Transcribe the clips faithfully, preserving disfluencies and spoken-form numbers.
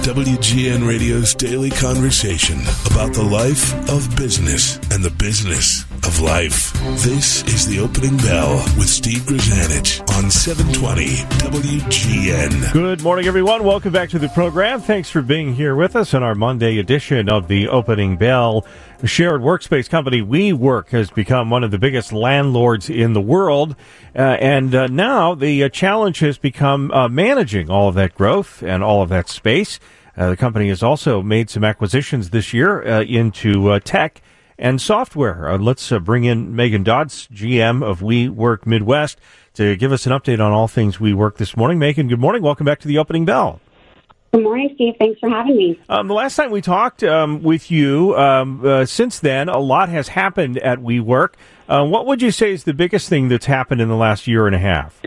W G N Radio's daily conversation about the life of business and the business of life. This is The Opening Bell with Steve Grzanich on seven twenty W G N. Good morning, everyone. Welcome back to the program. Thanks for being here with us on our Monday edition of The Opening Bell. The shared workspace company WeWork has become one of the biggest landlords in the world, uh, and uh, now the uh, challenge has become uh, managing all of that growth and all of that space. Uh, the company has also made some acquisitions this year uh, into uh, tech and software. Uh, let's uh, bring in Megan Dodds, G M of WeWork Midwest, to give us an update on all things WeWork this morning. Megan, good morning. Welcome back to The Opening Bell. Good morning, Steve. Thanks for having me. Um, the last time we talked um, with you, um, uh, since then, a lot has happened at WeWork. Uh, what would you say is the biggest thing that's happened in the last year and a half?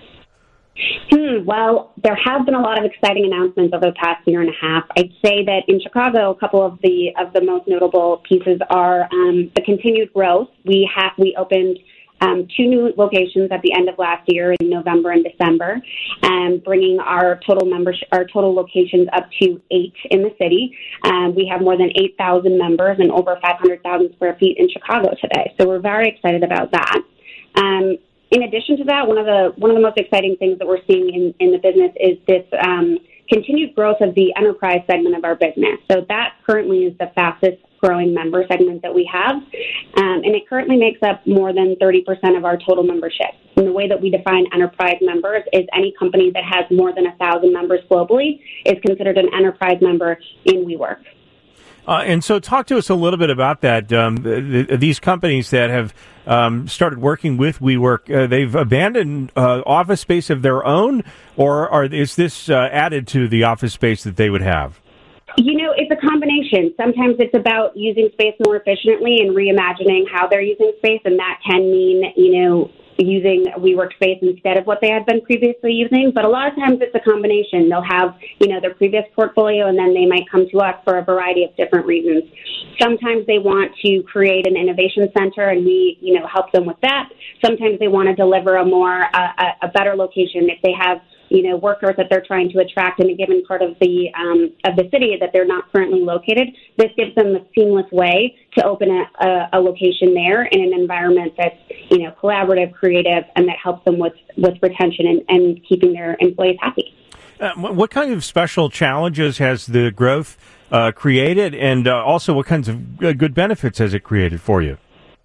Hmm, well, there have been a lot of exciting announcements over the past year and a half. I'd say that in Chicago, a couple of the of the most notable pieces are um, the continued growth. We have we opened Um, two new locations at the end of last year in November and December, um, bringing our total membership, our total locations up to eight in the city. Um, we have more than eight thousand members and over five hundred thousand square feet in Chicago today. So we're very excited about that. Um, in addition to that, one of the one of the most exciting things that we're seeing in, in the business is this um, continued growth of the enterprise segment of our business. So that currently is the fastest growing member segment that we have, um, and it currently makes up more than thirty percent of our total membership. And the way that we define enterprise members is any company that has more than one thousand members globally is considered an enterprise member in WeWork. Uh, and so talk to us a little bit about that. Um, the, the, these companies that have um, started working with WeWork, uh, they've abandoned uh, office space of their own, or are, is this uh, added to the office space that they would have? You know, it's a combination. Sometimes it's about using space more efficiently and reimagining how they're using space, and that can mean, you know, using WeWork space instead of what they had been previously using. But a lot of times it's a combination. They'll have, you know, their previous portfolio, and then they might come to us for a variety of different reasons. Sometimes they want to create an innovation center, and we, you know, help them with that. Sometimes they want to deliver a more, uh, a better location if they have, you know, workers that they're trying to attract in a given part of the um, of the city that they're not currently located. This gives them a seamless way to open a, a, a location there in an environment that's, you know, collaborative, creative, and that helps them with, with retention and, and keeping their employees happy. Uh, what kind of special challenges has the growth uh, created, and uh, also what kinds of good benefits has it created for you?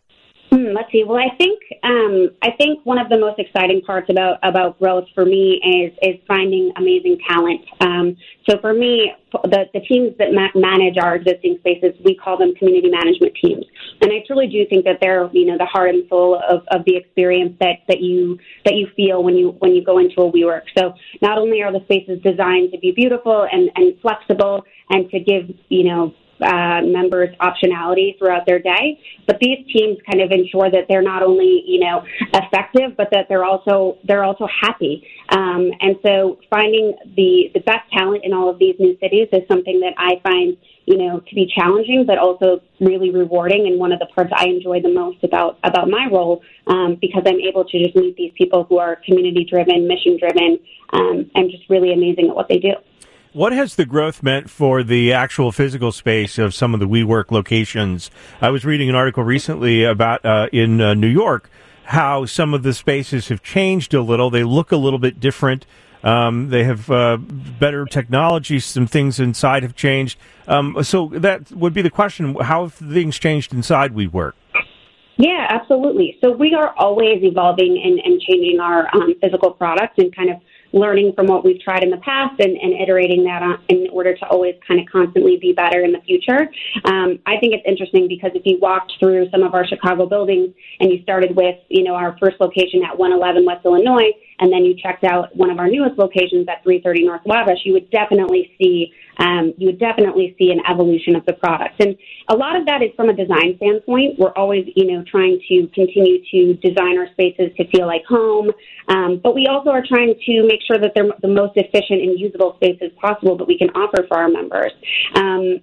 Hmm, let's see. Well, I think um, I think one of the most exciting parts about, about growth for me is is finding amazing talent. Um, so for me, the, the teams that ma- manage our existing spaces, we call them community management teams. And I truly do think that they're, you know, the heart and soul of, of the experience that, that you that you feel when you when you go into a WeWork. So not only are the spaces designed to be beautiful and, and flexible and to give, you know, Uh, members optionality throughout their day, but these teams kind of ensure that they're not only, you know, effective, but that they're also they're also happy. Um, and so finding the the best talent in all of these new cities is something that I find, you know, to be challenging, but also really rewarding, and one of the parts I enjoy the most about about my role, um, because I'm able to just meet these people who are community driven, mission driven, um, and just really amazing at what they do. What has the growth meant for the actual physical space of some of the WeWork locations? I was reading an article recently about uh, in uh, New York how some of the spaces have changed a little. They look a little bit different. Um, they have uh, better technology. Some things inside have changed. Um, so that would be the question: how have things changed inside WeWork? Yeah, absolutely. So we are always evolving and, and changing our um, physical products and kind of learning from what we've tried in the past and, and iterating that on in order to always kind of constantly be better in the future. Um, I think it's interesting because if you walked through some of our Chicago buildings and you started with, you know, our first location at one eleven West Illinois, and then you checked out one of our newest locations at three thirty North Wabash, you would definitely see um, you would definitely see an evolution of the products. And a lot of that is from a design standpoint. We're always, you know, trying to continue to design our spaces to feel like home, um, but we also are trying to make sure that they're the most efficient and usable spaces possible that we can offer for our members. Um,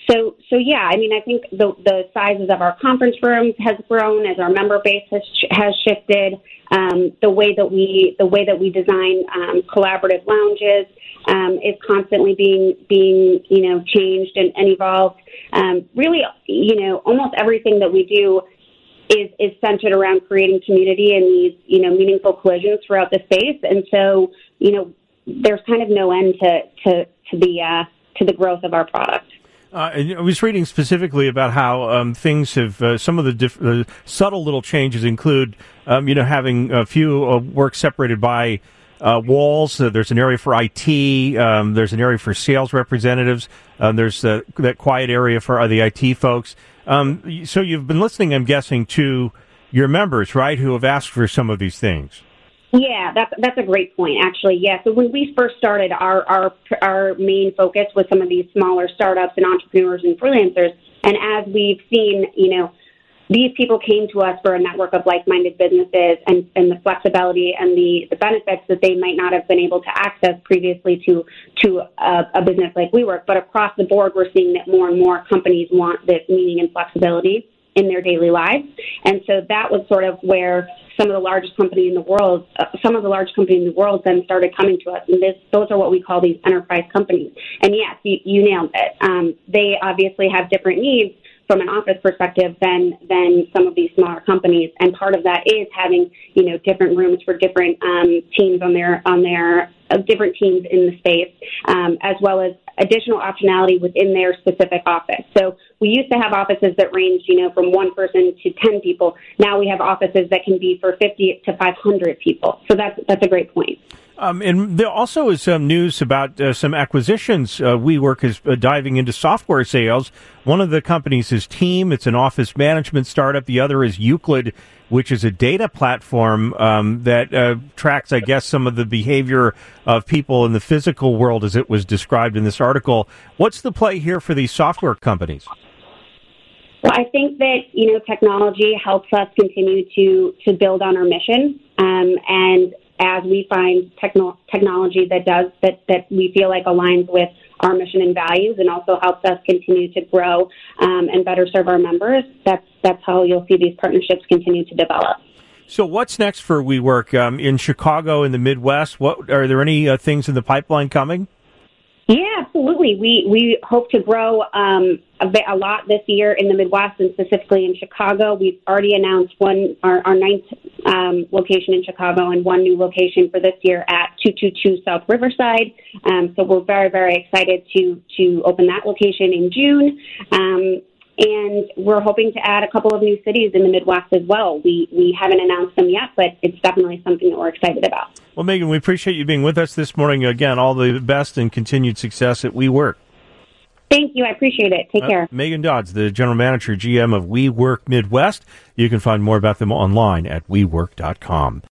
So, so yeah, I mean, I think the the sizes of our conference rooms has grown as our member base has has shifted. Um, the way that we the way that we design um, collaborative lounges um, is constantly being being you know changed and, and evolved. Um, really, you know, almost everything that we do is is centered around creating community and these you know meaningful collisions throughout the space. And so, you know, there's kind of no end to to to the uh, to the growth of our product. Uh, I was reading specifically about how um, things have, uh, some of the diff- uh, subtle little changes include, um, you know, having a few uh, work separated by uh, walls. Uh, there's an area for I T. Um, there's an area for sales representatives. Uh, there's uh, that quiet area for uh, the I T folks. Um, so you've been listening, I'm guessing, to your members, right, who have asked for some of these things. Yeah, that's that's a great point, actually. Yeah, so when we first started, our our our main focus was some of these smaller startups and entrepreneurs and freelancers. And as we've seen, you know, these people came to us for a network of like-minded businesses and, and the flexibility and the, the benefits that they might not have been able to access previously to to a, a business like WeWork. But across the board, we're seeing that more and more companies want this meaning and flexibility in their daily lives. And so that was sort of where some of the largest companies in the world, uh, some of the large companies in the world then started coming to us. And this, those are what we call these enterprise companies. And yes, you, you nailed it. Um, they obviously have different needs from an office perspective than than some of these smaller companies. And part of that is having, you know, different rooms for different um, teams on their, on their uh, different teams in the space, um, as well as additional optionality within their specific office. So we used to have offices that ranged, you know, from one person to ten people. Now we have offices that can be for fifty to five hundred people. So that's that's a great point. Um, and there also is some news about uh, some acquisitions. Uh, WeWork is uh, diving into software sales. One of the companies is Team. It's an office management startup. The other is Euclid, which is a data platform um, that uh, tracks, I guess, some of the behavior of people in the physical world as it was described in this article. What's the play here for these software companies? Well, I think that, you know, technology helps us continue to, to build on our mission. Um, and as we find techno- technology that does, that, that we feel like aligns with our mission and values and also helps us continue to grow um, and better serve our members, that's, that's how you'll see these partnerships continue to develop. So what's next for WeWork um, in Chicago, in the Midwest? What are there any uh, things in the pipeline coming? Yeah, absolutely. We we hope to grow um, a, bit, a lot this year in the Midwest and specifically in Chicago. We've already announced one our, our ninth um, location in Chicago and one new location for this year at two two two South Riverside. Um, so we're very, very excited to to open that location in June. Um, And we're hoping to add a couple of new cities in the Midwest as well. We we haven't announced them yet, but it's definitely something that we're excited about. Well, Megan, we appreciate you being with us this morning. Again, all the best and continued success at WeWork. Thank you. I appreciate it. Take uh, care. Megan Dodds, the General Manager, G M of WeWork Midwest. You can find more about them online at WeWork dot com.